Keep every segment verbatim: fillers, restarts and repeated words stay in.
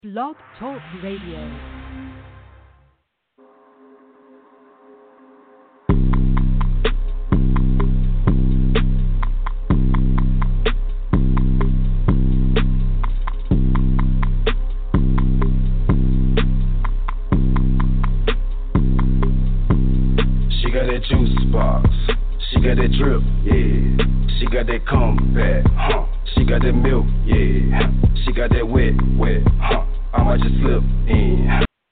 Blog Talk Radio. She got that juice box, she got that drip, yeah. She got that comeback, huh? She got that milk, yeah. She got that wet, wet, huh? I might just slip in.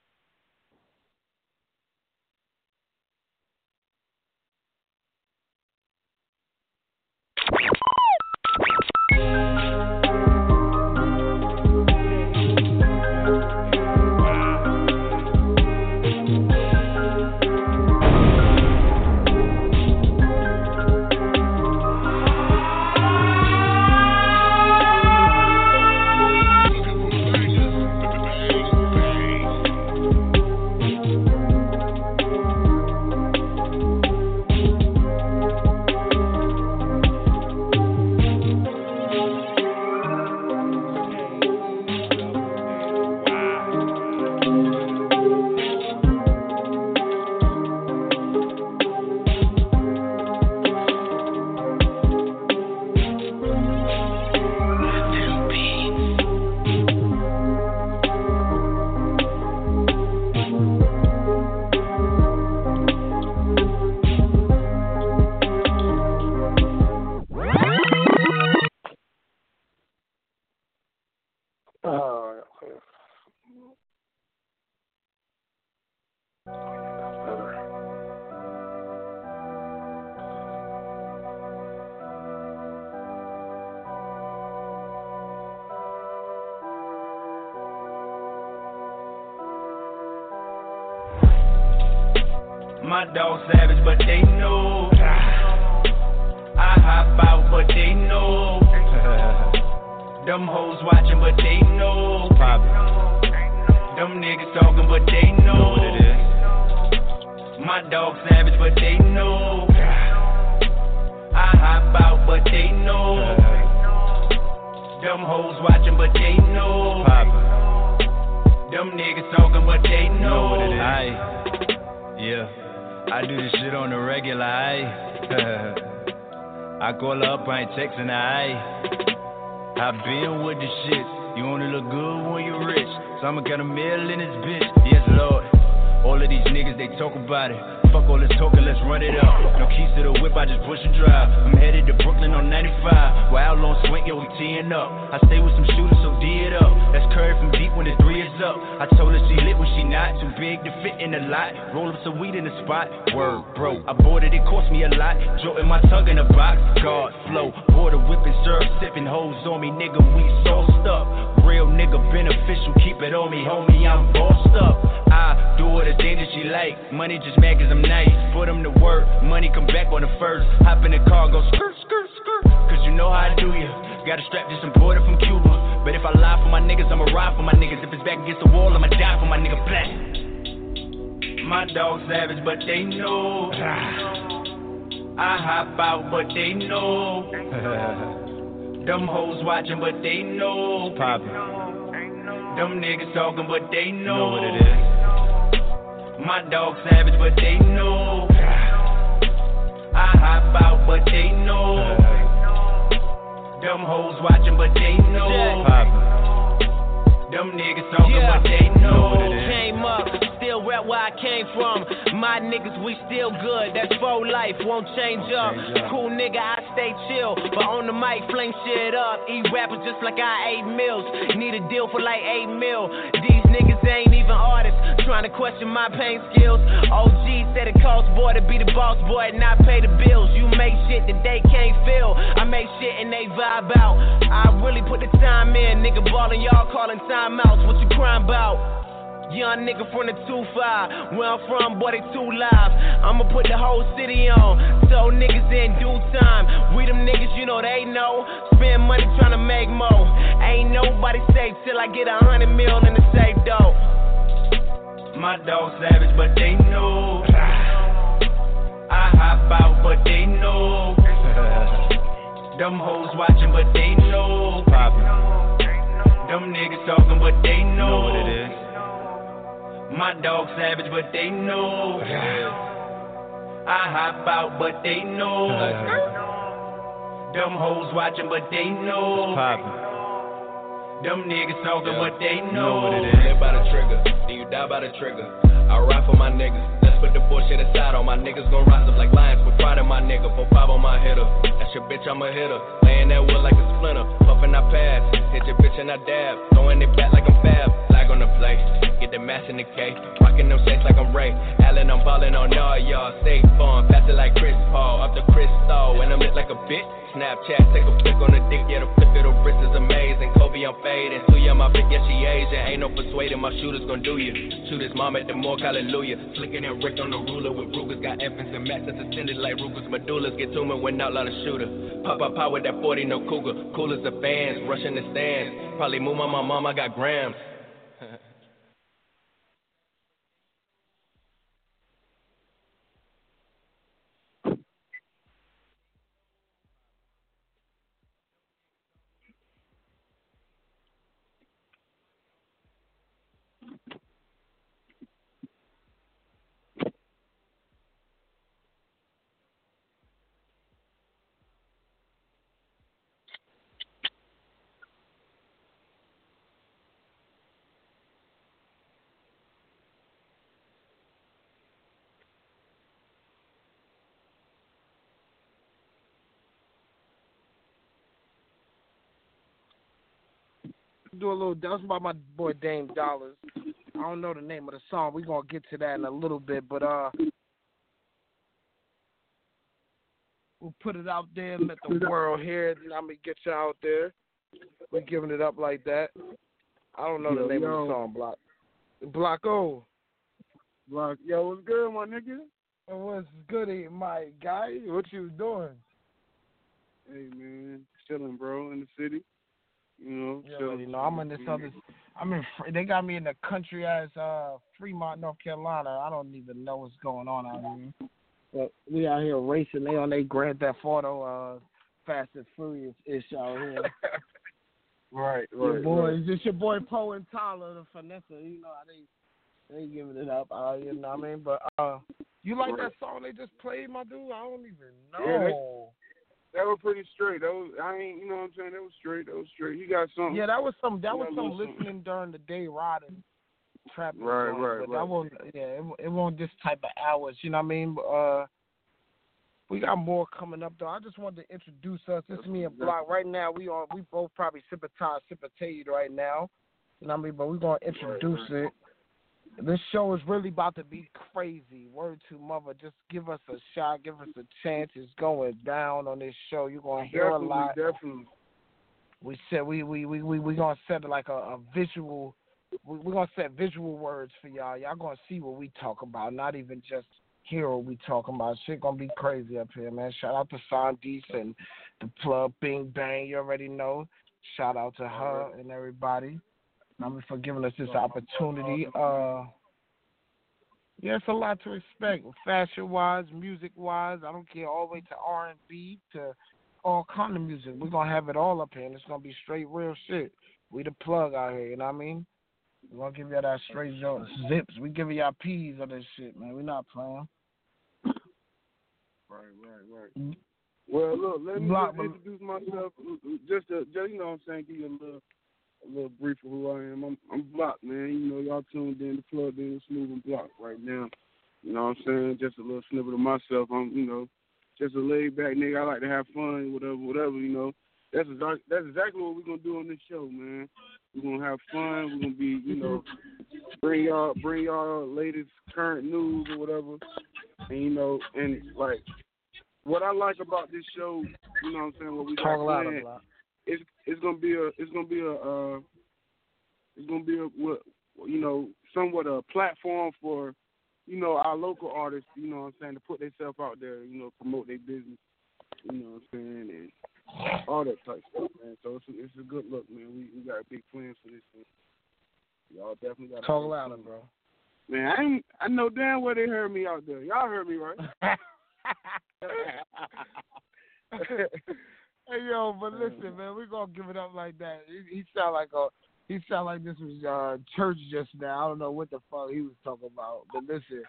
My dog savage, but they know. I hop out, but they know. Them hoes watching, but they know. Them niggas talking, but they know what it is. My dog savage, but they know. I hop out, but they know. Them hoes watching, but they know. Them niggas talking, but they know what it is. Aye. Yeah. I do this shit on the regular, aye. I call her up, I ain't texting her, aye. I been with the shit. You only look good when you rich. So I'ma get a meal in this bitch. Yes, Lord. All of these niggas, they talk about it. Fuck all this talking, let's run it up. No keys to the whip, I just push and drive. I'm headed to Brooklyn on ninety-five. While out on swing, yo, we teeing up. I stay with some shooters, so D it up. That's Curry from deep when the three is up. I told her she lit when she not too big to fit in the lot. Roll up some weed in the spot. Word, bro, I bought it, it cost me a lot. Jolting my tongue in a box. God, flow, border whipping, serve, sipping hoes on me, nigga, we sauced up. Real nigga, beneficial, keep it on me, homie, I'm bossed up. I do all the things that she like. Money just mad cause I'm nice. Put them to work, money come back on the first. Hop in the car, go skirt, skirt, skirt. Cause you know how I do ya. Got a strap just imported from Cuba. But if I lie for my niggas, I'ma ride for my niggas. If it's back against the wall, I'ma die for my nigga black. My dog savage, but they know. I hop out, but they know. Them hoes watching, but they know. Poppin'. Them niggas talking, but they know, know what it is. My dog savage, but they know. I hop out, but they know. Them hoes watching, but they know. Them niggas talking, yeah. But they know what it is. Came up, still rap where I came from. My niggas, we still good. That's for life, won't change up. Change up. Cool nigga, I stay chill. But on the mic, flame shit up. Eat rappers just like I ate meals. Need a deal for like eight mil. These niggas ain't even artists. Trying to question my pain skills. O G said it costs boy to be the boss boy and not pay the bills. You make shit that they can't feel. I make shit and they vibe out. I really put the time in. Nigga ballin', y'all calling timeouts. What you crying about? Young nigga from the two five. Where I'm from, boy, they too live. I'ma put the whole city on. So niggas in due time. We them niggas, you know they know. Spend money tryna make more. Ain't nobody safe till I get a hundred mil in the safe though. My dog savage, but they know. I hop out, but they know. Them hoes watching, but they know. Them niggas talking, but they know, know what it is. My dog savage, but they know. I hop out, but they know. Them hoes watching, but they know. Them niggas talking, yeah. But they know. know what it is. Live by the trigger, then you die by the trigger. I ride for my niggas. Let's put the bullshit aside. All my niggas gon' rise up like lions. Put pride in my nigga. Four five on my hitter. That's your bitch, I'm a hitter. Laying that wood like a splinter. Puffin' I pass. Hit your bitch and I dab. Throwing it back like I'm fab. Flag on the play. Get the mass in the K. Rockin' them shakes like I'm Ray. Allen, I'm ballin' on all y'all. Stay fun. Pass it like Chris Paul. Up the Crystal. And I'm lit like a bitch. Snapchat. Take a flick on the dick. Yeah, the flick of the wrist is amazing. Kobe, I'm fading. Suya, my bitch, yeah, she Asian. Ain't no persuading. My shooters gon' do you. Shoot his mom at the morgue. Hallelujah. Flicking and Rick on the ruler with Rugers. Got infants and Max that's extended like Rugers. Medullas get to me when outlaw the shooter. Pop up power with that forty, no cougar. Cool as the fans. Rushing the stands. Probably move on my mom. I got grams. Do a little. That was by my boy Dame Dollars. I don't know the name of the song. We're gonna get to that in a little bit, but uh, we'll put it out there and let the world hear it. And I'm gonna get you out there. We're giving it up like that. I don't know the yo, name yo. of the song. Block. Block O. Block. Yo, what's good, my nigga? What's good, my guy? What you doing? Hey man, chilling, bro, in the city. You know, yeah, you know, I'm in this other. I'm in. They got me in the country as uh, Fremont, North Carolina. I don't even know what's going on out here. But we out here racing. They on their Grand Theft Auto, uh, Fast and Furious ish out here. right, right. Your boy, right. It's just your boy Poe and Tyler, the finesse. You know how they they giving it up. Uh, you know what I mean? But uh, you like right. that song they just played, my dude? I don't even know. Yeah, they- That was pretty straight. That was I ain't you know what I'm saying. That was straight. That was straight. You got something. Yeah, that was some. That was some something. listening during the day riding, trapping. Right, going, right, but right. That won't. Yeah, it, it won't this type of hours. You know what I mean? Uh, we got more coming up though. I just wanted to introduce us. This is me and Block. Right now, we on. We both probably sympathize, sympathize right now. You know what I mean? But we're gonna introduce right, right. it. This show is really about to be crazy. Word to mother, just give us a shot, give us a chance. It's going down on this show. You're gonna hear definitely, a lot. Definitely. We said we we we we we gonna set like a, a visual. We, we're gonna set visual words for y'all. Y'all gonna see what we talk about, not even just hear what we talking about. Shit gonna be crazy up here, man. Shout out to Sandees and the plug Bing Bang. You already know. Shout out to her and everybody. I'm for giving us this opportunity. Uh, yeah, it's a lot to expect, fashion-wise, music-wise. I don't care, all the way to R and B to all kind of music. We're gonna have it all up here, and it's gonna be straight real shit. We the plug out here, you know what I mean? We're gonna give y'all that straight zips. We giving y'all P's on this shit, man. We not playing. Right, right, right. Well, look, let me Block, just introduce myself. Just, to, just you know what I'm saying, give you a little. A little brief of who I am. I'm, I'm Block, man. You know, y'all tuned in to Plug In, Smooth and Block right now. You know what I'm saying? Just a little snippet of myself. I'm, you know, just a laid back nigga. I like to have fun, whatever, whatever. You know, that's exactly that's exactly what we're gonna do on this show, man. We're gonna have fun. We're gonna be, you know, bring y'all, bring y'all latest current news or whatever. And you know, and like what I like about this show, you know what I'm saying? What we got planned. It's it's gonna be a it's gonna be a uh, it's gonna be a what you know somewhat a platform for you know our local artists, you know what I'm saying, to put themselves out there, you know, promote their business, you know what I'm saying, and all that type stuff, man. So it's a, it's a good look, man. We we got big plans for this thing. Y'all definitely got to talk louder, bro. Man, I ain't, I know damn well they heard me out there. Y'all heard me, right? Hey, yo, but listen, man, we're going to give it up like that. He, he sound like a he sounded like this was uh, church just now. I don't know what the fuck he was talking about. But listen,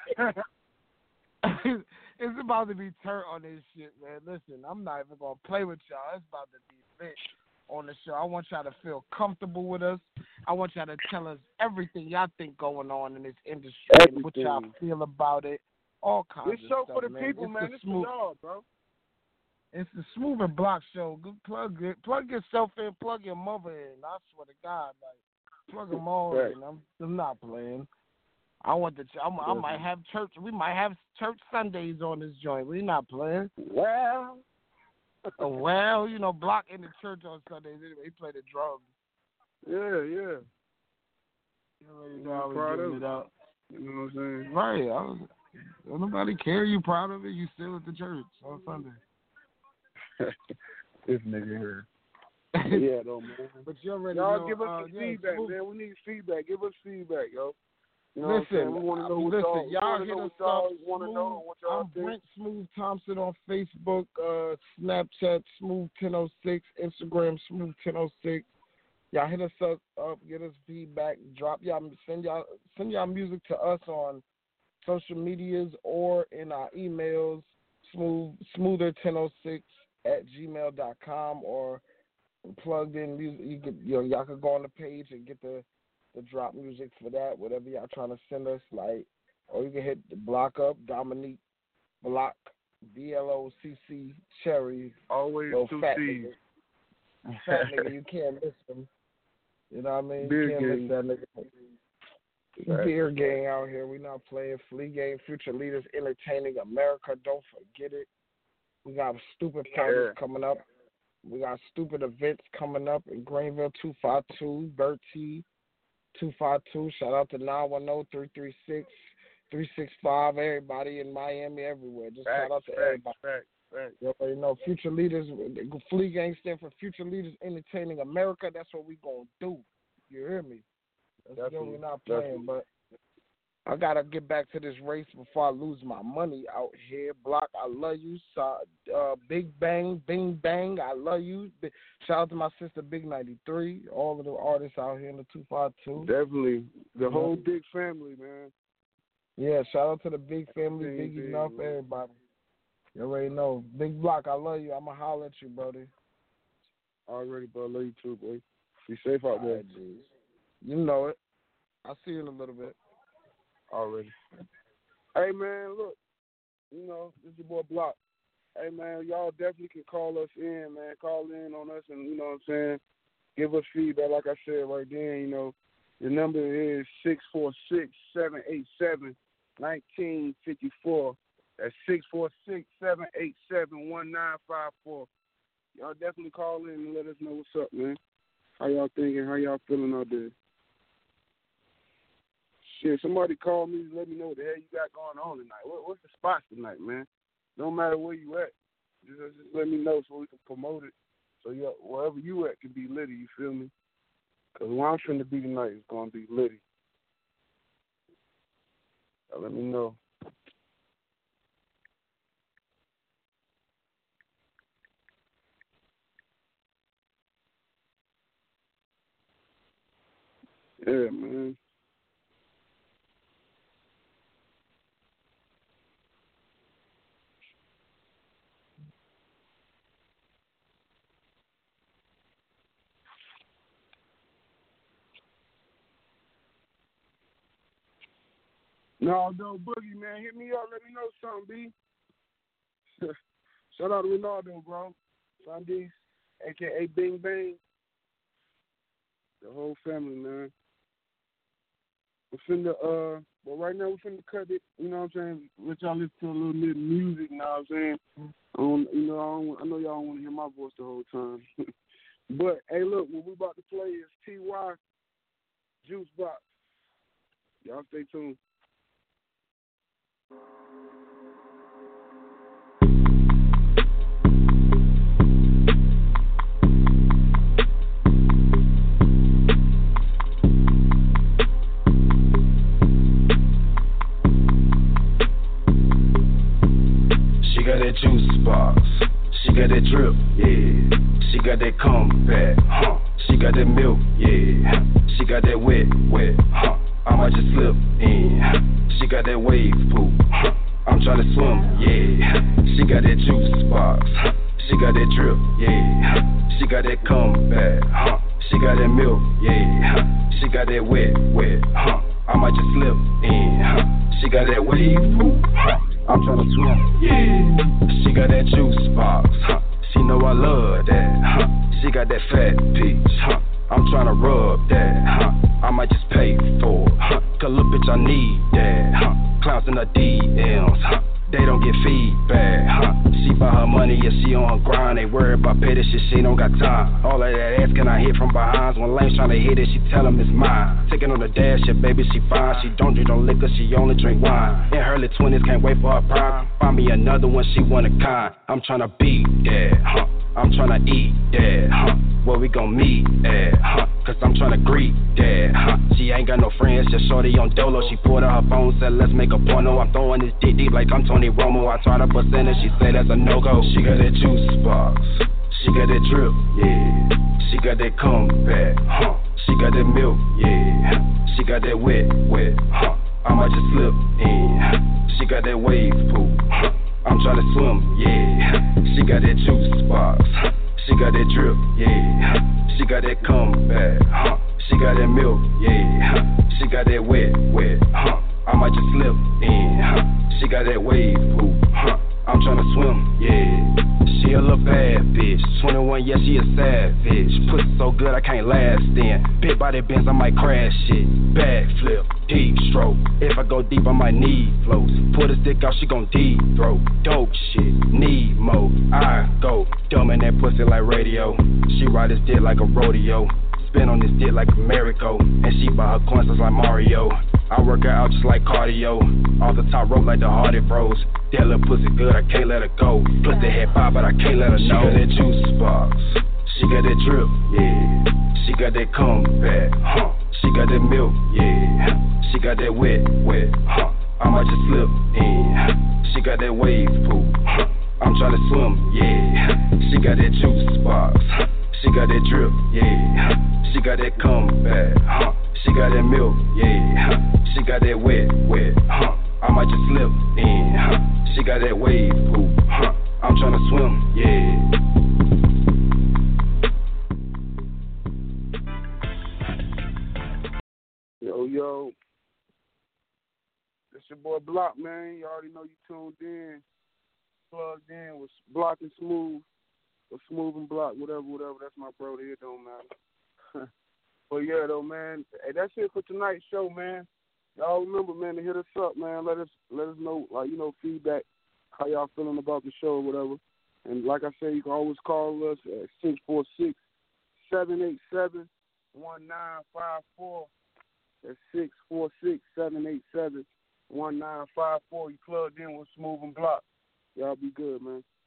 it's about to be turned on this shit, man. Listen, I'm not even going to play with y'all. It's about to be lit on the show. I want y'all to feel comfortable with us. I want y'all to tell us everything y'all think going on in this industry everything. and what y'all feel about it. All kinds this of show stuff, for the man. people, it's man. The it's smooth, for y'all, bro. It's the Smooth and Block show. Good plug it. Plug yourself in. Plug your mother in. I swear to God, like plug them all right. in. I'm, I'm not playing. I want the. I'm, I might have church. We might have church Sundays on this joint. We not playing. Well, oh, well, you know, Block in the church on Sundays. Anyway, he play the drums. Yeah, yeah. You know, I was giving it out. You know what I'm saying? Right. I was, don't nobody care. You proud of it? You still at the church on Sunday. This nigga here. Yeah, though, man. But you already Y'all know, give us uh, some yeah, feedback, smooth. man. We need feedback. Give us feedback, yo. You know Listen, we want to know what listen, y'all, y'all hit know us y'all up. Want to know what y'all I'm think. Brent Smooth Thompson on Facebook, uh, Snapchat Smooth ten oh six, Instagram Smooth ten oh six. Y'all hit us up, up, get us feedback, drop y'all, send y'all, send y'all music to us on social medias or in our emails, smooth smoother ten oh six at gmail dot com, or plugged in music. You could, you know, y'all could go on the page and get the, the drop music for that, whatever y'all trying to send us, like, or you can hit the block up, Dominique Block, B L O C C Cherry. Always two fat C's. Nigga. Fat nigga, you can't miss him. You know what I mean? Beer you can't gang. miss that nigga. Right. Beer gang out here. We not playing. Flea Gang, Future Leaders, Entertaining America. Don't forget it. We got stupid parties yeah. coming up. We got stupid events coming up in Greenville, two five two, Bertie, two five two. Shout out to nine one zero, three three six, three six five. Everybody in Miami, everywhere. Just facts, shout out to facts, everybody. Facts, facts. You already know Future Leaders, Flea Gang stand for Future Leaders Entertaining America. That's what we going to do. You hear me? That's what we're not playing, but I got to get back to this race before I lose my money out here. Block, I love you. Uh, Big Bang, Bing Bang, I love you. Shout out to my sister, Big ninety-three, all of the artists out here in the two five two. Definitely. The whole big family, man. Yeah, shout out to the big family, Big, Big big, enough, man. everybody. You already know. Big Block, I love you. I'm going to holler at you, brother. Already, bro. Love you too, boy. Be safe out there. Right, you know it. I'll see you in a little bit. Already. Hey, man, look. You know, this is your boy Block. Hey, man, y'all definitely can call us in, man. Call in on us and, you know what I'm saying, give us feedback. Like I said right then, you know, the number is six four six, seven eight seven, one nine five four. That's six four six, seven eight seven, one nine five four. Y'all definitely call in and let us know what's up, man. How y'all thinking? How y'all feeling out there? Shit, somebody call me and let me know what the hell you got going on tonight. What, what's the spots tonight, man? Don't matter where you at. Just, just let me know so we can promote it. So you, wherever you at can be litty, you feel me? Because where I'm finna be tonight is going to be litty. So let me know. Yeah, man. No, no, Boogie, man. Hit me up. Let me know something, B. Shout out to Ronaldo, bro. Sundays, a k a. Bing Bang. The whole family, man. We're finna, uh, well, right now we're finna cut it, you know what I'm saying? Let y'all listen to a little bit of music, you know what I'm saying? I don't, you know, I, don't, I know y'all don't want to hear my voice the whole time. But, hey, look, what we about to play is T Y Juice Box. Y'all stay tuned. She got that juice box, she got that drip, yeah. She got that comeback, huh? She got that milk, yeah. She got that wet, wet, huh. I might just slip in. She got that wave pool, huh. I'm tryna swim, yeah. She got that juice box, huh. She got that drip, yeah. She got that comeback, huh. She got that milk, yeah. She got that wet, wet, huh. I might just slip in, huh. She got that wave pool, huh. I'm tryna swim, yeah. She got that juice box, huh. She know I love that, huh. She got that fat peach, huh. I'm tryna rub that, huh. I might just pay for it, huh. Cause little bitch, I need that, huh. Clowns in the D Ms, huh. They don't get feedback, huh. She buy her money, yeah, she on her grind. They worry about pay this shit, she don't got time. All of that ass can I hit from behind. When lames tryna hit it, she tell him it's mine. Taking on the dash, yeah, baby, she fine. She don't drink no liquor, she only drink wine. In her late twenties, can't wait for her prime. Find me another one, she one of kind. I'm tryna beat that, huh. I'm tryna eat that, huh. Where we gon' meet at, huh. Cause I'm tryna greet that, huh. She ain't got no friends, just shorty on Dolo. She pulled out her phone, said let's make a porno. I'm throwing this dick deep like I'm Tony Romo. I tried to bust in and she said that's a no-go. She got that juice box, she got that drip, yeah. She got that comeback, huh. She got that milk, yeah. She got that wet, wet, huh. I might just slip in. She got that wave pool, huh. I'm tryna swim, yeah. She got that juice box, huh. She got that drip, yeah. She got that comeback, huh. She got that milk, yeah. She got that wet, wet, huh. I might just slip in, huh. She got that wave pool, huh. I'm tryna swim, yeah. She a little bad bitch, twenty-one, yeah, she a savage. Pussy so good I can't last in. Big body Benz, I might crash it. Backflip, deep stroke. If I go deep, I might need floats. Pull the stick out, she gon' deep throat. Dope shit, need more. I go dumb in that pussy like radio. She ride this dick like a rodeo. Spin on this dick like a merry-go. And she buy her coins just like Mario. I work her out just like cardio. Off the top rope like the Hardy Bros. That little pussy good, I can't let her go. Pussy head pop, but I can't let her know. She got that juice box, she got that drip, yeah. She got that comeback, huh. She got that milk, yeah. She got that wet, wet, huh. I might just slip in. She got that wave pool, huh. I'm tryna swim, yeah. She got that juice box, huh. She got that drip, yeah. She got that comeback, huh. She got that milk, yeah. She got that wet, wet, huh. I might just slip in, huh. She got that wave pool, huh. I'm tryna swim, yeah. Yo, yo. It's your boy Block, man. You already know you tuned in. Plugged in with Block and Smooth. Or Smooth and Block, whatever, whatever. That's my brother. It don't matter. But yeah, though, man. Hey, that's it for tonight's show, man. Y'all remember, man, to hit us up, man. Let us let us know, like, you know, feedback, how y'all feeling about the show or whatever. And like I said, you can always call us at six four six, seven eight seven, one nine five four. That's six four six, seven eight seven, one nine five four. You plugged in with Smooth and Block. Y'all be good, man.